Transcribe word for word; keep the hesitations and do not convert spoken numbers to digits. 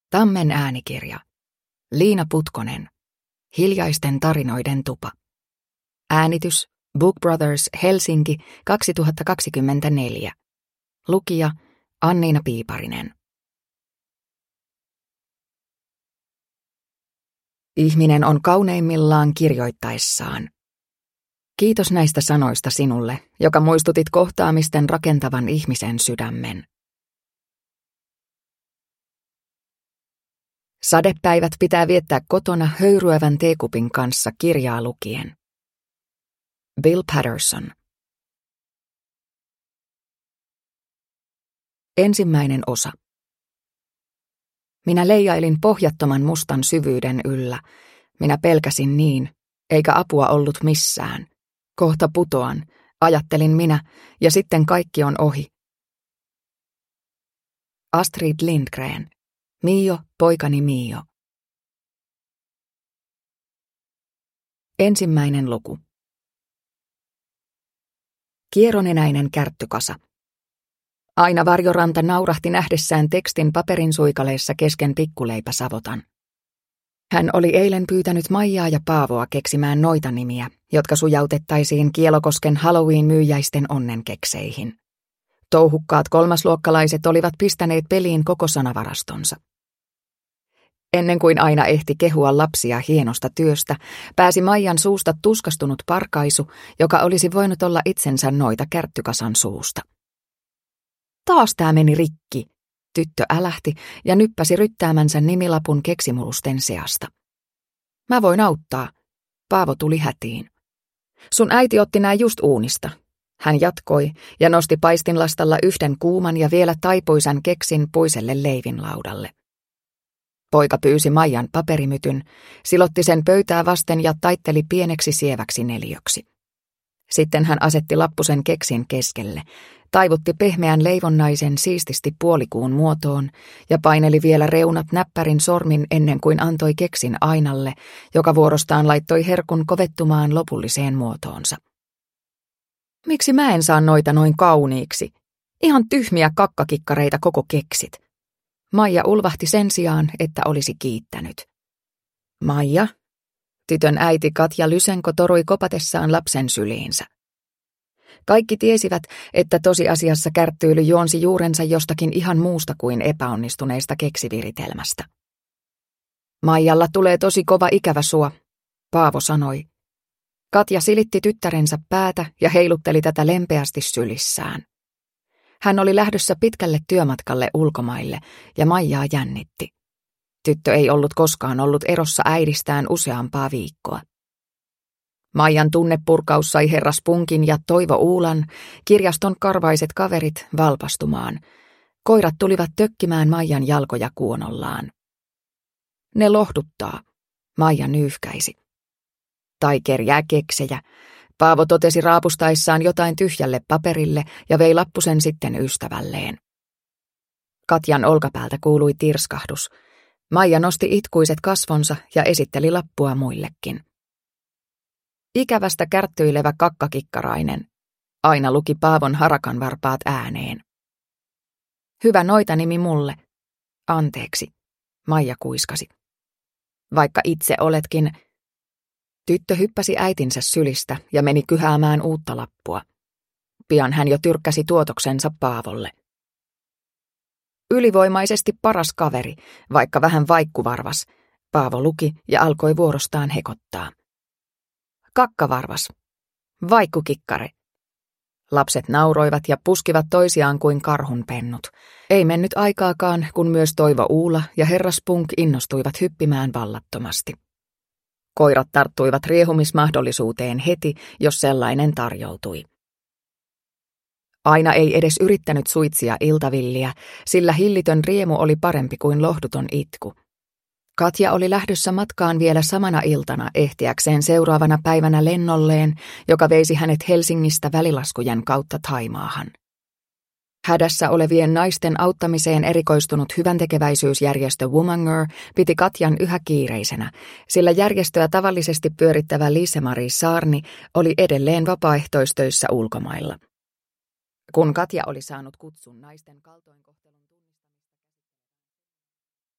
Tammen äänikirja. Liina Putkonen. Hiljaisten tarinoiden tupa. Äänitys Book Brothers Helsinki kaksituhattakaksikymmentäneljä. Lukija Anniina Piiparinen. Ihminen on kauneimmillaan kirjoittaessaan. Kiitos näistä sanoista sinulle, joka muistutit kohtaamisten rakentavan ihmisen sydämen. Sadepäivät pitää viettää kotona höyryävän teekupin kanssa kirjaa lukien. Bill Patterson. Ensimmäinen osa. Minä leijailin pohjattoman mustan syvyyden yllä. Minä pelkäsin niin, eikä apua ollut missään. Kohta putoan, ajattelin minä, ja sitten kaikki on ohi. Astrid Lindgren. Mio, poikani Mio. Ensimmäinen luku. Kieronenäinen kärttykasa. Aina varjoranta naurahti nähdessään tekstin paperin suikaleissa kesken pikkuleipäsavotan. Hän oli eilen pyytänyt Maijaa ja Paavoa keksimään noita nimiä, jotka sujautettaisiin Kielokosken Halloween-myyjäisten onnenkekseihin. Touhukkaat kolmasluokkalaiset olivat pistäneet peliin koko sanavarastonsa. Ennen kuin aina ehti kehua lapsia hienosta työstä, pääsi Maijan suusta tuskastunut parkaisu, joka olisi voinut olla itsensä noita kärttykasan suusta. Taas tää meni rikki, tyttö älähti ja nyppäsi ryttäämänsä nimilapun keksimulusten seasta. Mä voin auttaa, Paavo tuli hätiin. Sun äiti otti nää just uunista. Hän jatkoi ja nosti paistinlastalla yhden kuuman ja vielä taipuisan keksin puiselle leivinlaudalle. Poika pyysi Maijan paperimytyn, silotti sen pöytää vasten ja taitteli pieneksi sieväksi neliöksi. Sitten hän asetti lappusen keksin keskelle, taivutti pehmeän leivonnaisen siististi puolikuun muotoon ja paineli vielä reunat näppärin sormin ennen kuin antoi keksin Ainalle, joka vuorostaan laittoi herkun kovettumaan lopulliseen muotoonsa. Miksi mä en saa noita noin kauniiksi? Ihan tyhmiä kakkakikkareita koko keksit. Maija ulvahti sen sijaan, että olisi kiittänyt. Maija? Tytön äiti Katja Lysenko torui kopatessaan lapsen syliinsä. Kaikki tiesivät, että tosiasiassa kärttyily juonsi juurensa jostakin ihan muusta kuin epäonnistuneesta keksiviritelmästä. Maijalla tulee tosi kova ikävä sua, Paavo sanoi. Katja silitti tyttärensä päätä ja heilutteli tätä lempeästi sylissään. Hän oli lähdössä pitkälle työmatkalle ulkomaille ja Maijaa jännitti. Tyttö ei ollut koskaan ollut erossa äidistään useampaa viikkoa. Maijan tunnepurkaus sai herra Spunkin ja Toivo Uulan, kirjaston karvaiset kaverit, valpastumaan. Koirat tulivat tökkimään Maijan jalkoja kuonollaan. Ne lohduttaa, Maija nyyhkäisi. Tai kerjää keksejä, Paavo totesi raapustaessaan jotain tyhjälle paperille ja vei lappusen sitten ystävälleen. Katjan olkapäältä kuului tirskahdus. Maija nosti itkuiset kasvonsa ja esitteli lappua muillekin. Ikävästä kärttyilevä kakkakikkarainen. Aina luki Paavon harakanvarpaat ääneen. Hyvä noita nimi mulle. Anteeksi, Maija kuiskasi. Vaikka itse oletkin... Tyttö hyppäsi äitinsä sylistä ja meni kyhäämään uutta lappua. Pian hän jo tyrkkäsi tuotoksensa Paavolle. Ylivoimaisesti paras kaveri, vaikka vähän vaikkuvarvas, Paavo luki ja alkoi vuorostaan hekottaa. Kakkavarvas. Vaikkukikkare. Lapset nauroivat ja puskivat toisiaan kuin karhunpennut. Ei mennyt aikaakaan, kun myös Toivo Uula ja herra Spunk innostuivat hyppimään vallattomasti. Koirat tarttuivat riehumismahdollisuuteen heti, jos sellainen tarjoutui. Aina ei edes yrittänyt suitsia iltavilliä, sillä hillitön riemu oli parempi kuin lohduton itku. Katja oli lähdössä matkaan vielä samana iltana ehtiäkseen seuraavana päivänä lennolleen, joka veisi hänet Helsingistä välilaskujen kautta Thaimaahan. Hädässä olevien naisten auttamiseen erikoistunut hyväntekeväisyysjärjestö Womanger piti Katjan yhä kiireisenä, sillä järjestöä tavallisesti pyörittävä Lise-Marie Saarni oli edelleen vapaaehtoistöissä ulkomailla. Kun Katja oli saanut kutsun naisten kaltoinkohtelun